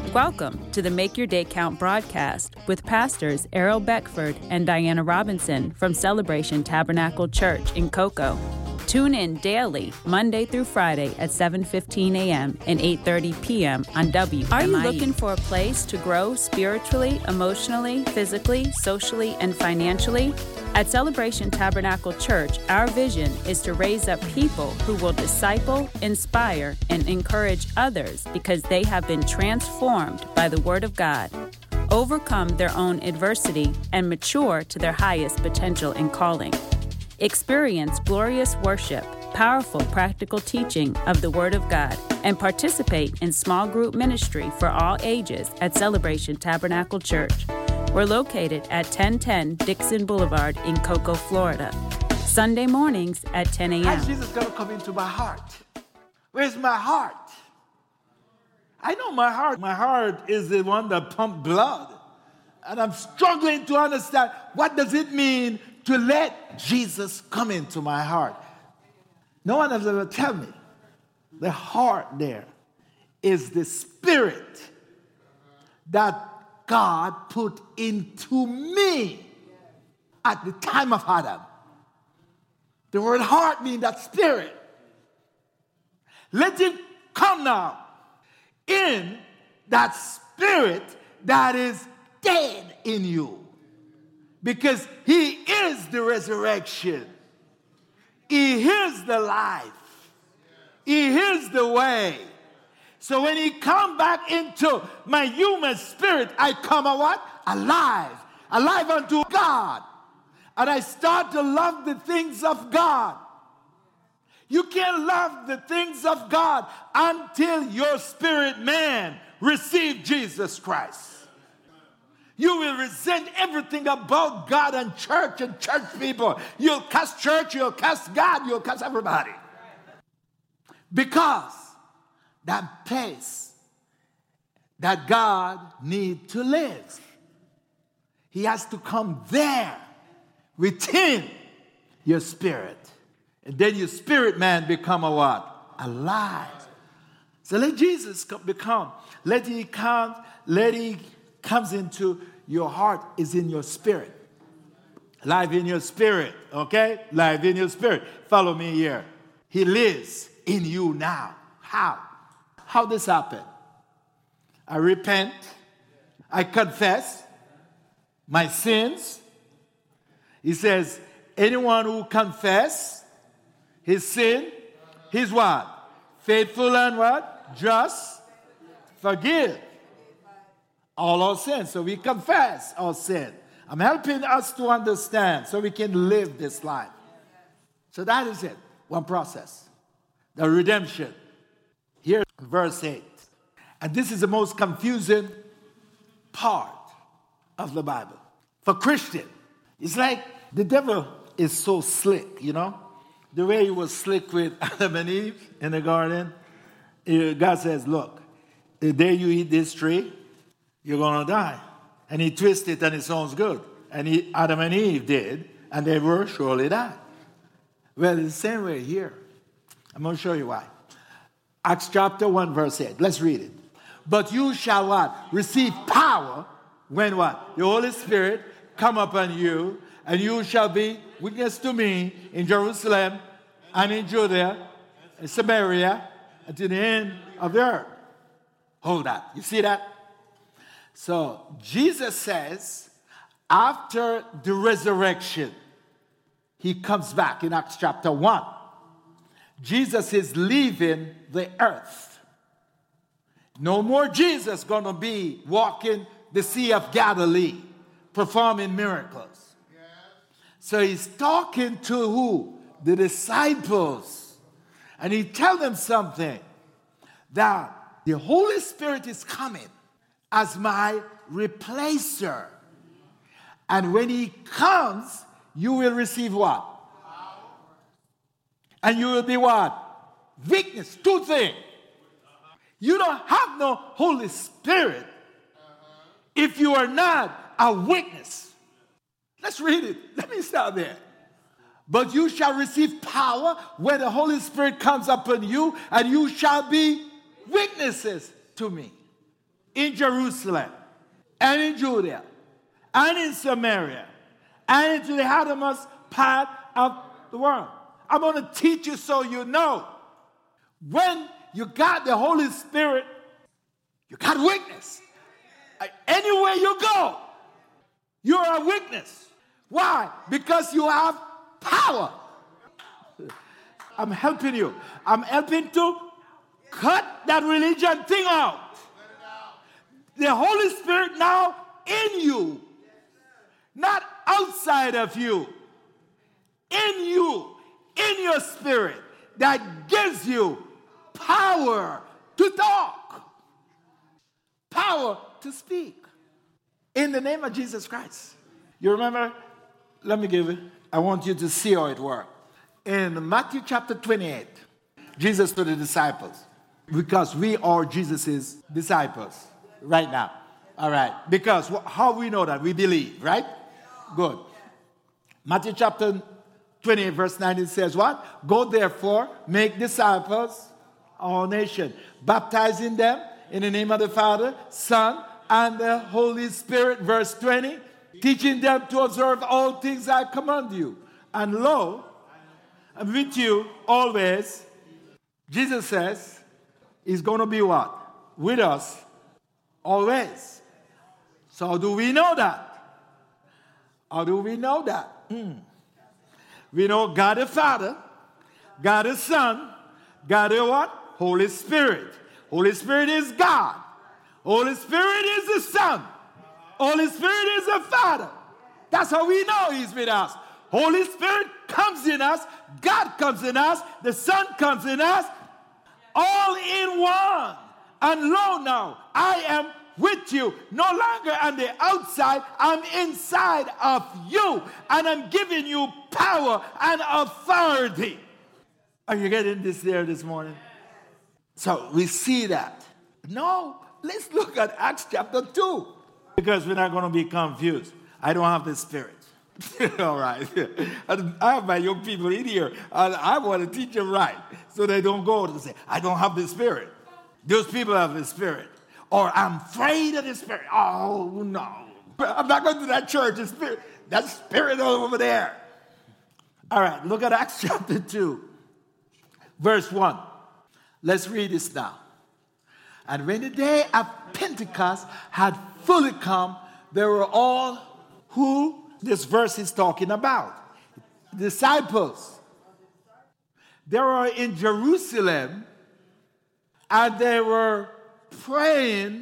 Welcome to the Make Your Day Count broadcast with pastors Errol Beckford and Diana Robinson from Celebration Tabernacle Church in Cocoa. Tune in daily, Monday through Friday at 7:15 a.m. and 8:30 p.m. on WMIE. Are you looking for a place to grow spiritually, emotionally, physically, socially, and financially? At Celebration Tabernacle Church, our vision is to raise up people who will disciple, inspire, and encourage others because they have been transformed by the Word of God, overcome their own adversity, and mature to their highest potential and calling. Experience glorious worship, powerful practical teaching of the Word of God, and participate in small group ministry for all ages at Celebration Tabernacle Church. We're located at 1010 Dixon Boulevard in Cocoa, Florida. Sunday mornings at 10 a.m. How's Jesus going to come into my heart? Where's my heart? I know my heart. My heart is the one that pumps blood. And I'm struggling to understand what does it mean to let Jesus come into my heart. No one has ever told me the heart there is the spirit that God put into me at the time of Adam. The word heart means that spirit. Let him come now in that spirit that is dead in you. Because he is the resurrection. He is the life. He is the way. So when he come back into my human spirit, I come a what? Alive. Alive unto God. And I start to love the things of God. You can't love the things of God until your spirit man receive Jesus Christ. You will resent everything about God and church people. You'll cuss church, you'll cuss God, you'll cuss everybody. Because that place that God needs to live, he has to come there within your spirit. And then your spirit man become a what? Alive. So let Jesus become. Let he comes into your heart, is in your spirit. Live in your spirit, okay? Live in your spirit. Follow me here. He lives in you now. How? How this happen? I repent. I confess my sins. He says, anyone who confess his sin, he's what? Faithful and what? Just. Forgive all our sins. So we confess our sin. I'm helping us to understand so we can live this life. So that is it. One process. The redemption. Here, verse 8. And this is the most confusing part of the Bible. For Christian, it's like the devil is so slick, you know? The way he was slick with Adam and Eve in the garden. God says, look, the day you eat this tree, you're going to die. And he twisted it and it sounds good. And Adam and Eve did, and they were surely died. Well, it's the same way here. I'm going to show you why. Acts chapter 1, verse 8. Let's read it. But you shall what? Receive power when what? The Holy Spirit come upon you, and you shall be witness to me in Jerusalem and in Judea and Samaria and to the end of the earth. Hold that. You see that? So Jesus says, after the resurrection, he comes back in Acts chapter 1. Jesus is leaving the earth. No more Jesus going to be walking the Sea of Galilee, performing miracles. Yes. So he's talking to who? The disciples. And he tells them something, that the Holy Spirit is coming as my replacer. And when he comes, you will receive what? And you will be what? Witness. Two things. You don't have no Holy Spirit if you are not a witness. Let's read it. Let me start there. But you shall receive power when the Holy Spirit comes upon you, and you shall be witnesses to me in Jerusalem, and in Judea, and in Samaria, and into the uttermost part of the world. I'm going to teach you so you know. When you got the Holy Spirit, you got witness. Anywhere you go, you're a witness. Why? Because you have power. I'm helping you. I'm helping to cut that religion thing out. The Holy Spirit now in you, not outside of you. In you, in your spirit, that gives you power to talk, power to speak. In the name of Jesus Christ. You remember? Let me give it. I want you to see how it works. In Matthew chapter 28, Jesus to the disciples, because we are Jesus' disciples right now. All right. Because how we know that? We believe, right? Good. Matthew chapter 28, verse 19 says what? Go therefore, make disciples of all nations, baptizing them in the name of the Father, Son, and the Holy Spirit. Verse 20, teaching them to observe all things I command you. And lo, I'm with you always. Jesus says he's going to be what? With us always. So how do we know that? How do we know that? We know God the Father, God the Son, God the what? Holy Spirit. Holy Spirit is God. Holy Spirit is the Son. Holy Spirit is the Father. That's how we know he's with us. Holy Spirit comes in us. God comes in us. The Son comes in us. All in one. And lo now, I am with you. No longer on the outside. I'm inside of you. And I'm giving you power and authority. Are you getting this there this morning? So we see that. No, let's look at Acts chapter 2. Because we're not going to be confused. I don't have the Spirit. All right. I have my young people in here. And I want to teach them right. So they don't go to say, I don't have the Spirit. Those people have the Spirit. Or I'm afraid of the Spirit. Oh, no. I'm not going to that church. The Spirit, that Spirit over there. All right. Look at Acts chapter 2. Verse 1. Let's read this now. And when the day of Pentecost had fully come, there were all who this verse is talking about. Disciples. They were in Jerusalem and they were praying,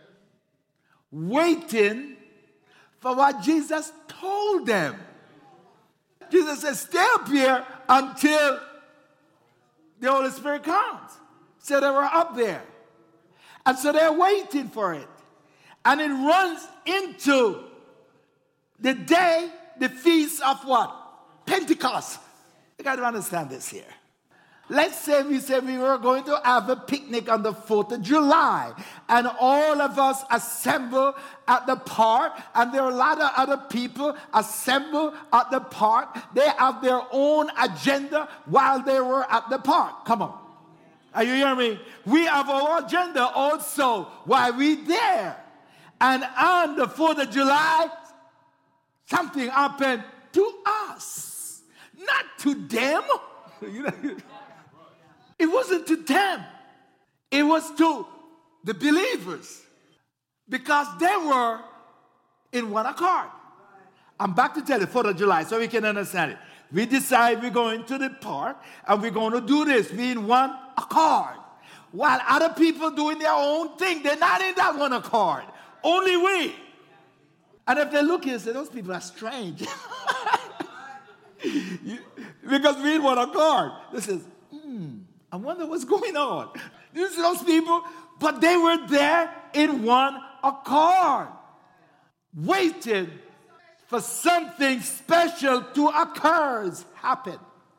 waiting for what Jesus told them. Jesus said, stay up here until the Holy Spirit comes. So they were up there. And so they're waiting for it. And it runs into the day, the feast of what? Pentecost. You got to understand this here. Let's say we were going to have a picnic on the 4th of July. And all of us assemble at the park. And there are a lot of other people assemble at the park. They have their own agenda while they were at the park. Come on. Are you hearing me? We have our agenda also while we're there. And on the 4th of July, something happened to us. Not to them. It wasn't to them. It was to the believers. Because they were in one accord. I'm back to tell you 4th of July so we can understand it. We decide we're going to the park and we're going to do this. We're in one accord. While other people doing their own thing, they're not in that one accord. Only we. And if they look here and say, those people are strange. Because we're in one accord. This is, I wonder what's going on. You see those people? But they were there in one accord. Waiting for something special to occur, happen.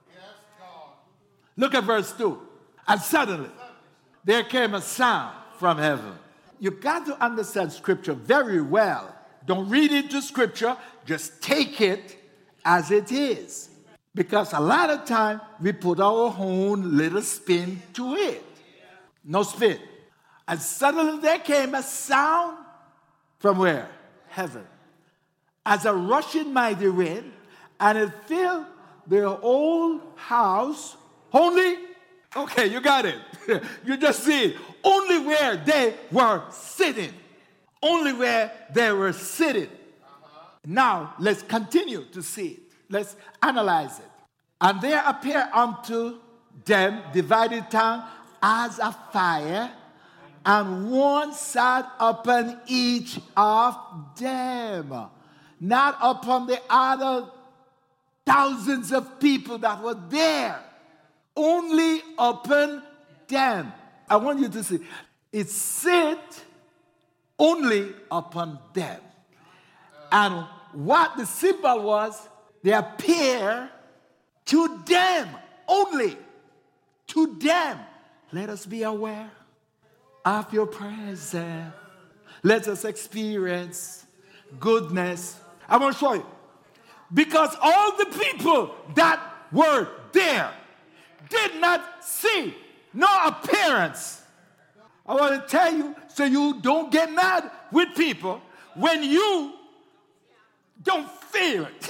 Look at verse 2. And suddenly, there came a sound from heaven. You've got to understand Scripture very well. Don't read into Scripture. Just take it as it is. Because a lot of time, we put our own little spin to it. No spin. And suddenly there came a sound from where? Heaven. As a rushing mighty wind, and it filled their whole house. Only, okay, you got it. You just see it. Only where they were sitting. Only where they were sitting. Now, let's continue to see it. Let's analyze it. And there appeared unto them divided tongue as a fire, and one sat upon each of them, not upon the other thousands of people that were there, only upon them. I want you to see, it sit only upon them. And what the symbol was, they appear to them only. To them. Let us be aware of your presence. Let us experience goodness. I want to show you. Because all the people that were there did not see no appearance. I want to tell you so you don't get mad with people when you don't feel it.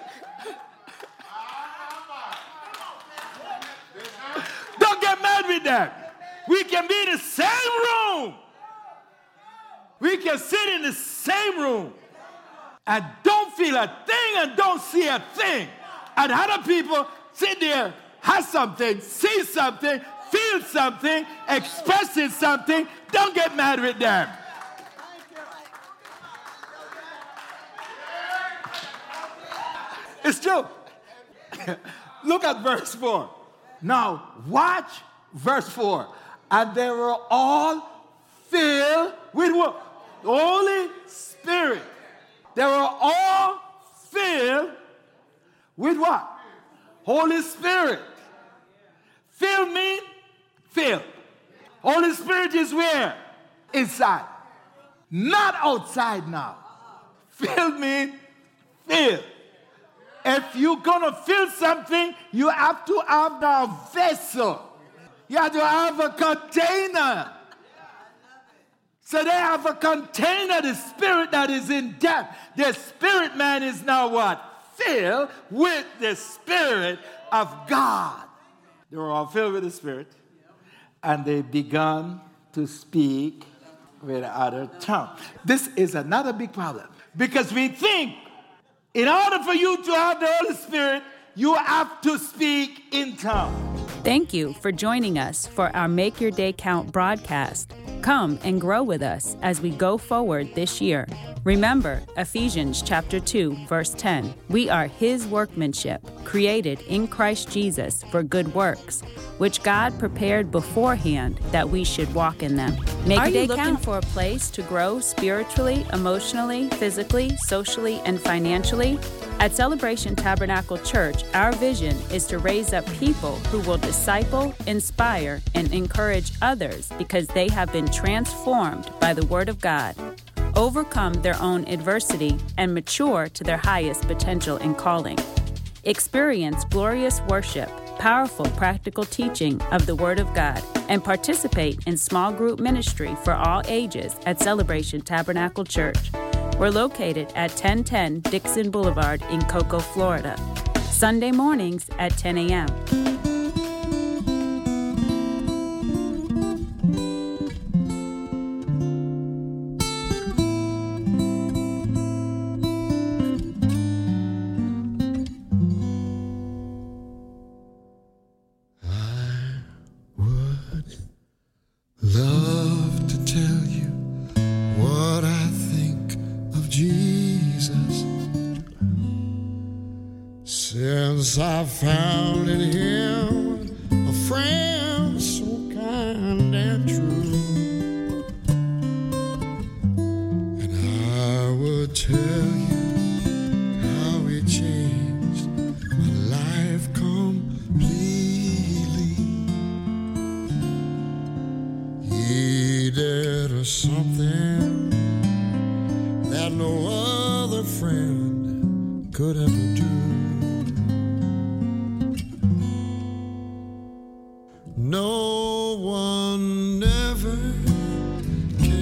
Don't get mad with them. We can be in the same room. We can sit in the same room and don't feel a thing and don't see a thing. And other people sit there, have something, see something, feel something, expressing something. Don't get mad with them. It's true. Look at verse 4. Now, watch verse 4. And they were all filled with what? The Holy Spirit. They were all filled with what? Holy Spirit. Filled mean filled. Holy Spirit is where? Inside. Not outside now. Filled mean filled. If you're going to fill something, you have to have a vessel. You have to have a container. So they have a container, the spirit that is in them. The spirit man is now what? Filled with the Spirit of God. They were all filled with the Spirit. And they began to speak with other tongues. This is another big problem. Because we think in order for you to have the Holy Spirit, you have to speak in tongues. Thank you for joining us for our Make Your Day Count broadcast. Come and grow with us as we go forward this year. Remember, Ephesians chapter 2, verse 10. We are His workmanship, created in Christ Jesus for good works, which God prepared beforehand that we should walk in them. Are you looking for a place to grow spiritually, emotionally, physically, socially, and financially? At Celebration Tabernacle Church, our vision is to raise up people who will disciple, inspire, and encourage others because they have been transformed by the Word of God, overcome their own adversity, and mature to their highest potential and calling. Experience glorious worship, powerful practical teaching of the Word of God, and participate in small group ministry for all ages at Celebration Tabernacle Church. We're located at 1010 Dixon Boulevard in Cocoa, Florida. Sunday mornings at 10 a.m. Love to tell you what I think of Jesus, since I found in Him a friend so kind and true. And I would tell you how He changed my life completely. He did something that no other friend could ever